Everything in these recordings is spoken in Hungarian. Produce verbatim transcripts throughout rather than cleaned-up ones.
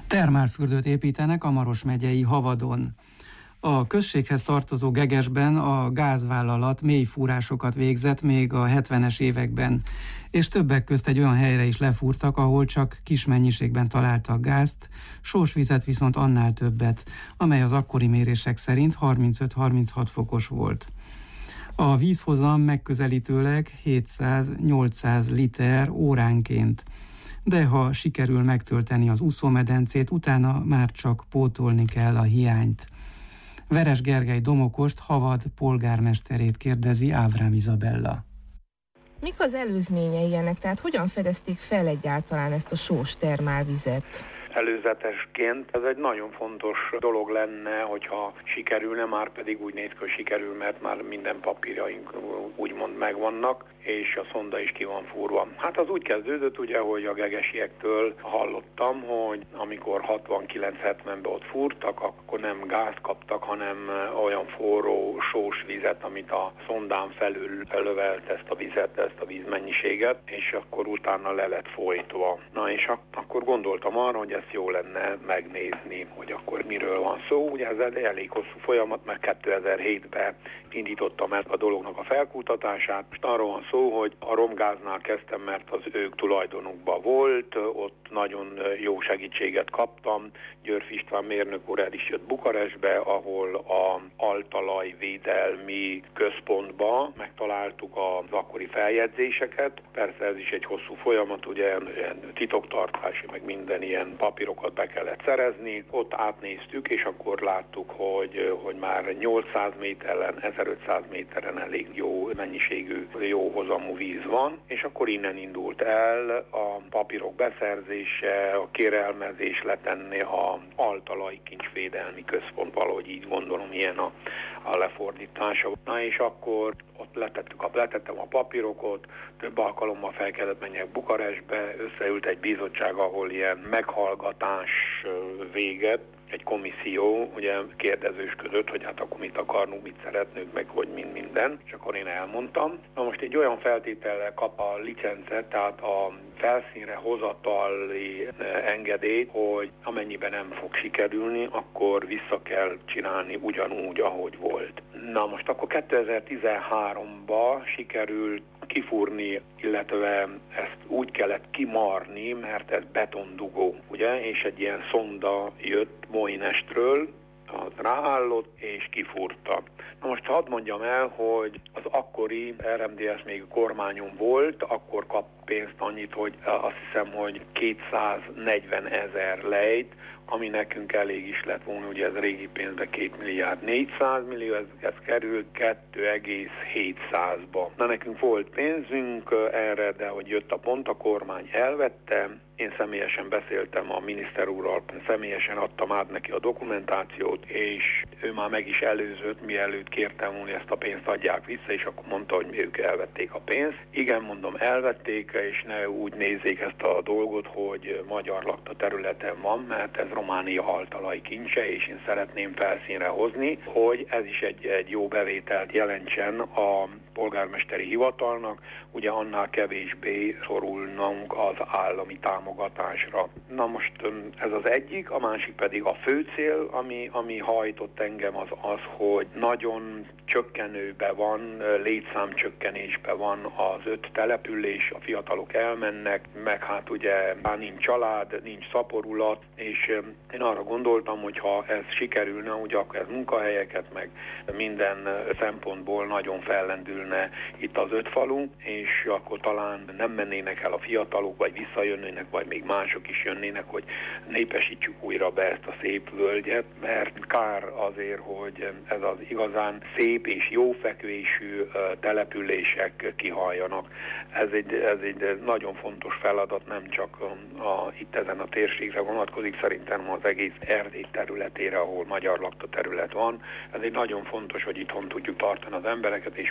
Termálfürdőt építenek a Maros megyei Havadon. A községhez tartozó Gegesben a gázvállalat mélyfúrásokat végzett még a hetvenes években, és többek közt egy olyan helyre is lefúrtak, ahol csak kis mennyiségben találtak gázt, sósvizet viszont annál többet, amely az akkori mérések szerint harmincöt-harminchat fokos volt. A vízhozam megközelítőleg hétszáz-nyolcszáz liter óránként, de ha sikerül megtölteni az úszómedencét, utána már csak pótolni kell a hiányt. Veres Gergely Domokost, Havad polgármesterét kérdezi Ávrám Izabella. Mik az előzményei ennek, tehát hogyan fedezték fel egyáltalán ezt a sós termálvizet? Előzetesként ez egy nagyon fontos dolog lenne, hogyha sikerülne, már pedig úgy néz ki, hogy sikerül, mert már minden papírjaink úgymond megvannak, és a szonda is ki van fúrva. Hát az úgy kezdődött, ugye, hogy a gegesiektől hallottam, hogy amikor hatvankilenc-hetvenben ott fúrtak, akkor nem gázt kaptak, hanem olyan forró, sós vizet, amit a szondán felül lövelt ezt a vizet, ezt a vízmennyiséget, és akkor utána le lett folytva. Na és ak- akkor gondoltam arra, hogy ezt jó lenne megnézni, hogy akkor miről van szó. Ugye ez egy elég hosszú folyamat, mert kétezer-hétben indítottam el a dolognak a felkutatását. Most arról van szó, hogy a Romgáznál kezdtem, mert az ők tulajdonukban volt, ott nagyon jó segítséget kaptam. Györf István mérnök úr el is jött Bukarestbe, ahol a altalajvédelmi központba megtaláltuk az akkori feljegyzéseket. Persze ez is egy hosszú folyamat, ugye titoktartási, meg minden ilyen papírokat be kellett szerezni. Ott átnéztük, és akkor láttuk, hogy, hogy már nyolcszáz méteren, ezerötszáz méteren elég jó mennyiségű, jó hozamú víz van, és akkor innen indult el a papírok beszerzése, a kérelmezés letenni a Altalai Kincsvédelmi Központ, valahogy így gondolom, ilyen a, a lefordítása. Na és akkor ott letettük a, letettem a papírokat, több alkalommal fel kellett menjek Bukarestbe, összeült egy bizottság, ahol ilyen meghallgatás véget, egy komisszió, ugye kérdezősködött, hogy hát akkor mit akarnunk, mit szeretnünk, meg hogy mind minden, és akkor én elmondtam. Na most egy olyan feltétellel kap a licencet, tehát a felszínre hozatali engedélyt, hogy amennyiben nem fog sikerülni, akkor vissza kell csinálni ugyanúgy, ahogy volt. Na most akkor kétezer-tizenháromban sikerült kifúrni, illetve ezt úgy kellett kimarni, mert ez betondugó, ugye, és egy ilyen szonda jött Moinestről, az ráállott és kifúrta. Na most hadd mondjam el, hogy az akkori er em dé es még kormányon volt, akkor kap pénzt annyit, hogy azt hiszem, hogy kétszáznegyven ezer lejt, ami nekünk elég is lett volna, ugye ez régi pénzben két milliárd négyszáz millió, ez, ez került kettő egész hétszázba. Na nekünk volt pénzünk erre, de hogy jött a pont, a kormány elvette, én személyesen beszéltem a miniszter úrral, személyesen adtam át neki a dokumentációt, és ő már meg is előzött, mielőtt kértem volna, ezt a pénzt adják vissza, és akkor mondta, hogy ők elvették a pénzt. Igen, mondom, elvették, és ne úgy nézzék ezt a dolgot, hogy magyar lakta területen van, mert ez Románia altalai kincse, és én szeretném felszínre hozni, hogy ez is egy, egy jó bevételt jelentsen a polgármesteri hivatalnak, ugye annál kevésbé szorulnunk az állami támogatásra. Na most ez az egyik, a másik pedig a fő cél, ami, ami hajtott engem az az, hogy nagyon csökkenőben van, létszámcsökkenésben van az öt település, a fiatalok elmennek, meg hát ugye már nincs család, nincs szaporulat, és én arra gondoltam, hogy ha ez sikerülne, ugye akkor ez munkahelyeket, meg minden szempontból nagyon fellendülne itt az öt falu, és akkor talán nem mennének el a fiatalok, vagy visszajönnének, vagy még mások is jönnének, hogy népesítsük újra be ezt a szép völgyet, mert kár azért, hogy ez az igazán szép és jófekvésű települések kihaljanak. Ez egy, ez egy nagyon fontos feladat, nem csak a, a, itt ezen a térségre vonatkozik, szerintem az egész Erdély területére, ahol magyar lakta terület van. Ez egy nagyon fontos, hogy itthon tudjuk tartani az embereket, és mindent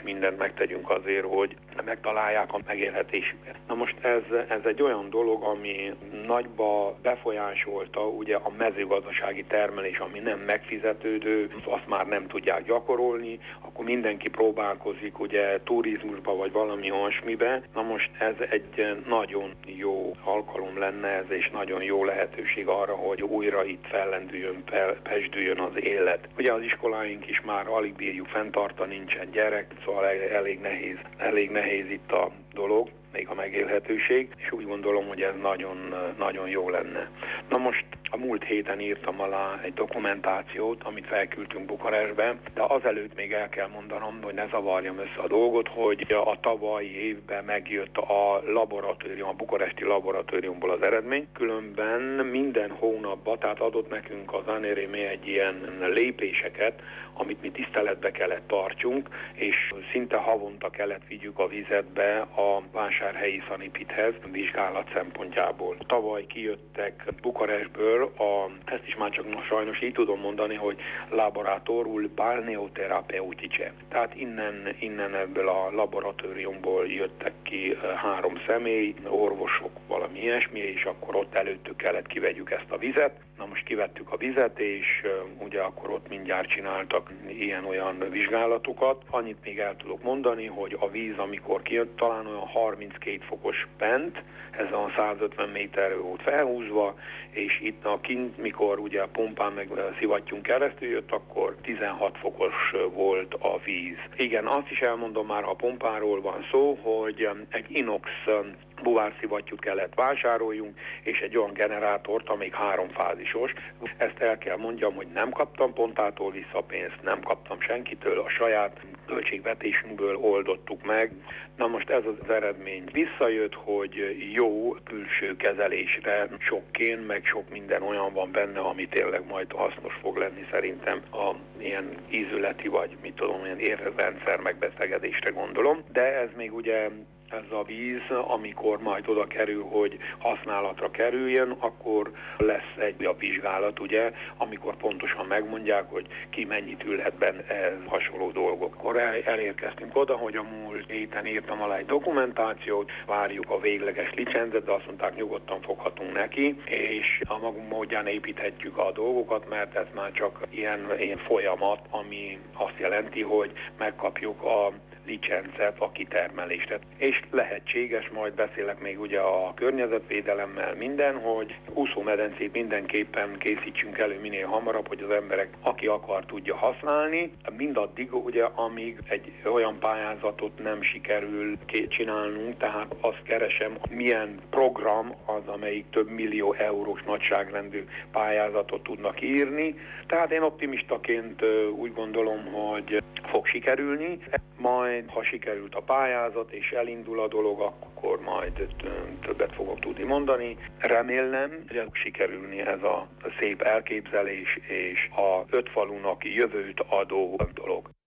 megtegyünk azért, hogy megtalálják a megélhetésüket. Na most ez, ez egy olyan dolog, ami nagyba befolyásolta ugye a mezőgazdasági termelés, ami nem megfizetődő, azt már nem tudják gyakorolni, akkor mindenki próbálkozik ugye turizmusba vagy valami olyasmibe. Na most ez egy nagyon jó alkalom lenne ez, és nagyon jó lehetőség arra, hogy újra itt fellendüljön, pesdüljön az élet. Ugye az iskoláink is már alig bírjuk fenntartani, nincsen gyerek, szóval elég nehéz, elég nehéz itt a dolog, még a megélhetőség, és úgy gondolom, hogy ez nagyon, nagyon jó lenne. Na most a múlt héten írtam alá egy dokumentációt, amit felküldtünk Bukarestbe, de azelőtt még el kell mondanom, hogy ne zavarjam össze a dolgot, hogy a tavalyi évben megjött a laboratórium, a bukaresti laboratóriumból az eredmény, különben minden hónapban, tehát adott nekünk az Anérémé egy ilyen lépéseket, amit mi tiszteletbe kellett tartsunk, és szinte havonta kellett vigyük a vizetbe a vásárhelyi szanipithez vizsgálat szempontjából. Tavaly kijöttek Bukarestből, a, ezt is már csak most sajnos így tudom mondani, hogy laboratorul balneoterapeutice. Tehát innen, innen ebből a laboratóriumból jöttek ki három személy, orvosok, valami ilyesmi, és akkor ott előttük kellett kivegyük ezt a vizet. Na most kivettük a vizet, és uh, ugye akkor ott mindjárt csináltak ilyen-olyan vizsgálatokat. Annyit még el tudok mondani, hogy a víz, amikor kijött, talán olyan harminckét fokos bent, ez a százötven méterre volt felhúzva, és itt a kint, mikor ugye a pumpán meg szivattyunk keresztül jött, akkor tizenhat fokos volt a víz. Igen, azt is elmondom már, ha a pumpáról van szó, hogy egy inox buvárszivattyút kellett vásároljunk, és egy olyan generátort, amelyik háromfázisos. Ezt el kell mondjam, hogy nem kaptam Pontától visszapénzt, nem kaptam senkitől, a saját költségvetésünkből oldottuk meg. Na most ez az eredmény visszajött, hogy jó külső kezelésre sok kén, meg sok minden olyan van benne, ami tényleg majd hasznos fog lenni szerintem a ilyen ízületi vagy mit tudom, ilyen érrendszer megbeszegedésre gondolom. De ez még ugye ez a víz, amikor majd oda kerül, hogy használatra kerüljön, akkor lesz egy a vizsgálat, ugye, amikor pontosan megmondják, hogy ki mennyit ülhet benne ez hasonló dolgok. Akkor el, elérkeztünk oda, hogy a múlt héten írtam alá egy dokumentációt, várjuk a végleges licencet, de azt mondták, nyugodtan foghatunk neki, és a magunk módján építhetjük a dolgokat, mert ez már csak ilyen, ilyen folyamat, ami azt jelenti, hogy megkapjuk a licencet a kitermelésre. És lehetséges, majd beszélek még ugye a környezetvédelemmel minden, hogy úszómedencét mindenképpen készítsünk elő minél hamarabb, hogy az emberek, aki akar, tudja használni. Mindaddig ugye, amíg egy olyan pályázatot nem sikerül csinálnunk, tehát azt keresem, milyen program az, amelyik több millió eurós nagyságrendű pályázatot tudnak írni. Tehát én optimistaként úgy gondolom, hogy fog sikerülni. Majd, ha sikerült a pályázat és elindul a dolog, akkor majd többet fogok tudni mondani. Remélem, hogy sikerülni ez a szép elképzelés és a öt falunak jövőt adó dolog.